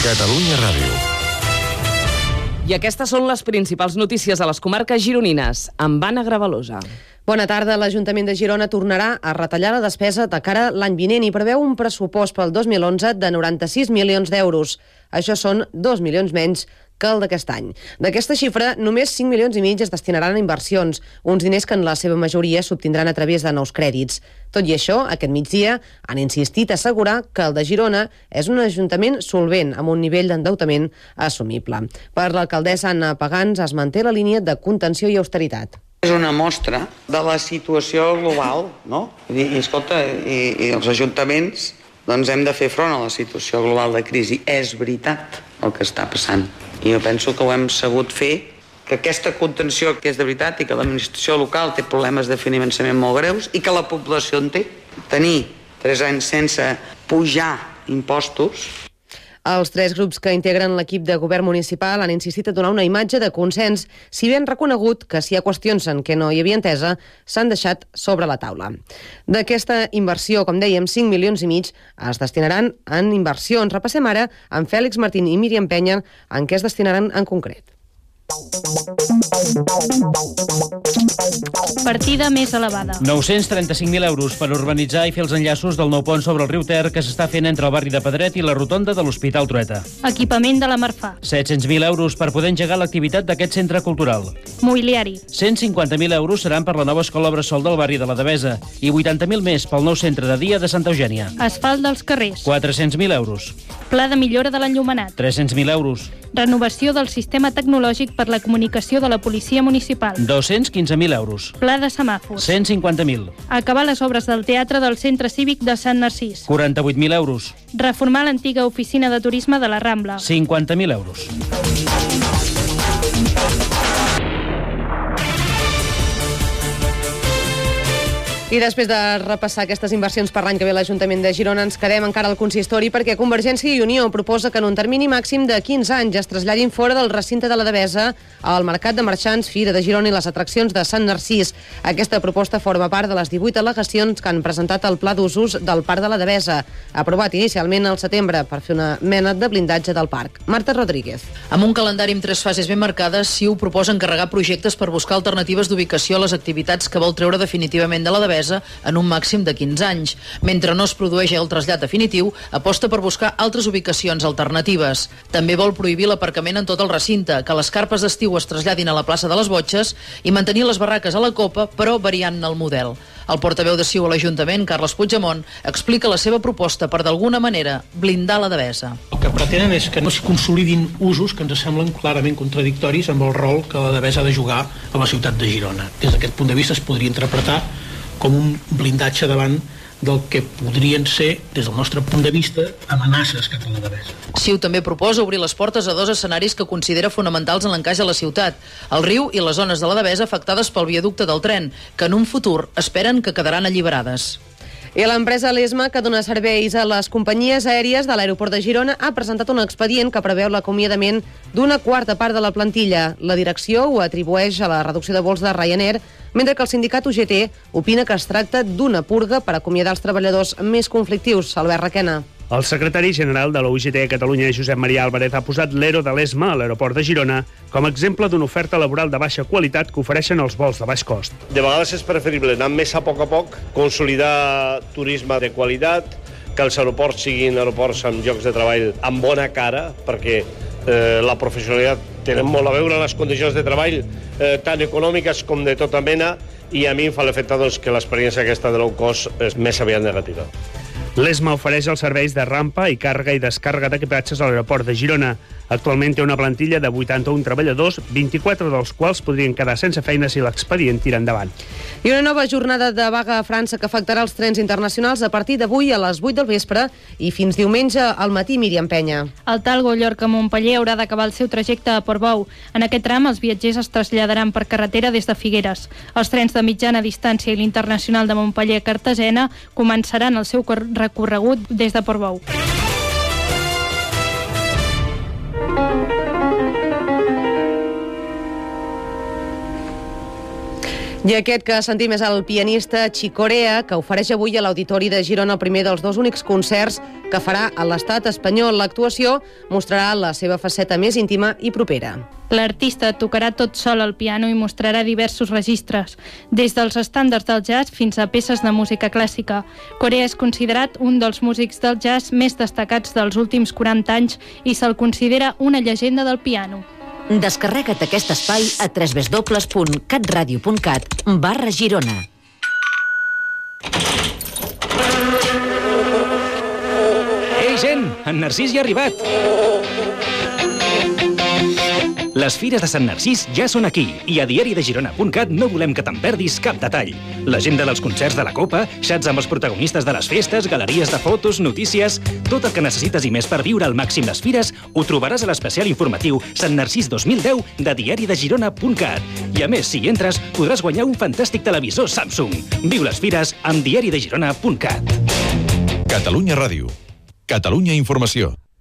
Catalunya Ràdio. I aquestes són les principals notícies de les comarques gironines, amb Anna Gravalosa. Bona tarda. L'Ajuntament de Girona tornarà a retallar la despesa de cara a l'any vinent i preveu un pressupost pel 2011 de 96 milions d'euros. Això són 2 milions menys que el d'aquest any. D'aquesta xifra, només 5 milions i mig es destinaran a inversions, uns diners que en la seva majoria s'obtindran a través de nous crèdits. Tot i això, aquest migdia han insistit a assegurar que el de Girona és un ajuntament solvent, amb un nivell d'endeutament assumible. Per l'alcaldessa Anna Pagans es manté la línia de contenció i austeritat. És una mostra de la situació global, no? I els ajuntaments doncs hem de fer front a la situació global de crisi. És veritat el que està passant. I jo penso que ho hem sabut fer, que aquesta contenció que és de veritat i que l'administració local té problemes de finançament molt greus i que la població en té. Tenir 3 anys sense pujar impostos. Els 3 grups que integren l'equip de govern municipal han insistit a donar una imatge de consens, si bé han reconegut que si hi ha qüestions en què no hi havia entesa, s'han deixat sobre la taula. D'aquesta inversió, com dèiem, 5 milions i mig es destinaran en inversions. Repassem ara amb Fèlix Martín i Míriam Penya en què es destinaran en concret. Partida més elevada. 935.000 euros per urbanitzar i fer els enllaços del nou pont sobre el riu Ter que s'està fent entre el barri de Pedret i la rotonda de l'Hospital Trueta. Equipament de la Marfà. 700.000 euros per poder engegar l'activitat d'aquest centre cultural. Mobiliari. 150.000 euros seran per la nova escola Bressol del barri de la Devesa i 80.000 més pel nou centre de dia de Santa Eugènia. Asfalt dels carrers. 400.000 euros. Pla de millora de l'enllumenat. 300.000 euros. Renovació del sistema tecnològic per la comunicació de la policia municipal. 215.000 euros. Pla de semàfors. 150.000. Acabar les obres del teatre del Centre Cívic de Sant Narcís. 48.000 euros. Reformar l'antiga oficina de turisme de la Rambla. 50.000 euros. I després de repassar aquestes inversions per l'any que ve l'Ajuntament de Girona, ens quedem encara al consistori perquè Convergència i Unió proposa que en un termini màxim de 15 anys es traslladin fora del recinte de la Devesa al Mercat de Marxants, Fira de Girona i les atraccions de Sant Narcís. Aquesta proposta forma part de les 18 al·legacions que han presentat al Pla d'Usos del Parc de la Devesa, aprovat inicialment al setembre per fer una mena de blindatge del parc. Marta Rodríguez. Amb un calendari amb 3 fases ben marcades, CiU proposa encarregar projectes per buscar alternatives d'ubicació a les activitats que vol treure definitivament de la Devesa en un màxim de 15 anys. Mentre no es produeix el trasllat definitiu, aposta per buscar altres ubicacions alternatives. També vol prohibir l'aparcament en tot el recinte, que les carpes d'estiu es traslladin a la plaça de les Botxes i mantenir les barraques a la Copa, però variant el model. El portaveu de CiU a l'Ajuntament, Carles Puigdemont, explica la seva proposta per d'alguna manera blindar la Devesa. El que pretenen és que no es consolidin usos que ens semblen clarament contradictoris amb el rol que la Devesa ha de jugar a la ciutat de Girona. Des d'aquest punt de vista es podria interpretar com un blindatge davant del que podrien ser, des del nostre punt de vista, amenaces cap a la Devesa. CiU també proposa obrir les portes a 2 escenaris que considera fonamentals en l'encaix de la ciutat, el riu i les zones de la Devesa afectades pel viaducte del tren, que en un futur esperen que quedaran alliberades. I l'empresa Lesma, que dona serveis a les companyies aèries de l'aeroport de Girona, ha presentat un expedient que preveu l'acomiadament d'una quarta part de la plantilla. La direcció ho atribueix a la reducció de vols de Ryanair, mentre que el sindicat UGT opina que es tracta d'una purga per acomiadar els treballadors més conflictius. Albert Requena. El secretari general de la UGT a Catalunya, Josep Maria Álvarez, ha posat l'ERO de l'ESMA a l'aeroport de Girona com a exemple d'una oferta laboral de baixa qualitat que ofereixen els vols de baix cost. De vegades és preferible anar més a poc, consolidar turisme de qualitat, que els aeroports siguin aeroports amb llocs de treball amb bona cara, perquè la professionalitat tenen molt a veure en les condicions de treball tan econòmiques com de tota mena, i a mi em fa l'efecte que l'experiència aquesta de low cost és més aviat negativa. L'ESMA ofereix els serveis de rampa i càrrega i descàrrega d'equipatges a l'aeroport de Girona. Actualment té una plantilla de 81 treballadors, 24 dels quals podrien quedar sense feina si l'expedient tira endavant. I una nova jornada de vaga a França que afectarà els trens internacionals a partir d'avui a les 8 del vespre i fins diumenge al matí. Míriam Penya. El Talgo Llorca-Montpeller haurà d'acabar el seu trajecte a Portbou. En aquest tram, els viatgers es traslladaran per carretera des de Figueres. Els trens de mitjana distància i l'internacional de Montpeller-Cartagena començaran el seu recorregut des de Portbou. I aquest que sentim és el pianista Chicorea, que ofereix avui a l'Auditori de Girona el primer dels 2 únics concerts que farà a l'estat espanyol. L'actuació mostrarà la seva faceta més íntima i propera. L'artista tocarà tot sol al piano i mostrarà diversos registres, des dels estàndards del jazz fins a peces de música clàssica. Corea és considerat un dels músics del jazz més destacats dels últims 40 anys i se'l considera una llegenda del piano. Descarrega't aquest espai a www.catradio.cat/Girona. Ei, gent! En Narcís ja ha arribat! Les fires de Sant Narcís ja són aquí i a diaridegirona.cat no volem que te'n perdis cap detall. L'agenda dels concerts de la Copa, xats amb els protagonistes de les festes, galeries de fotos, notícies... Tot el que necessites i més per viure al màxim les fires ho trobaràs a l'especial informatiu Sant Narcís 2010 de diaridegirona.cat. I a més, si hi entres, podràs guanyar un fantàstic televisor Samsung. Viu les fires amb diaridegirona.cat. Catalunya Ràdio. Catalunya Informació.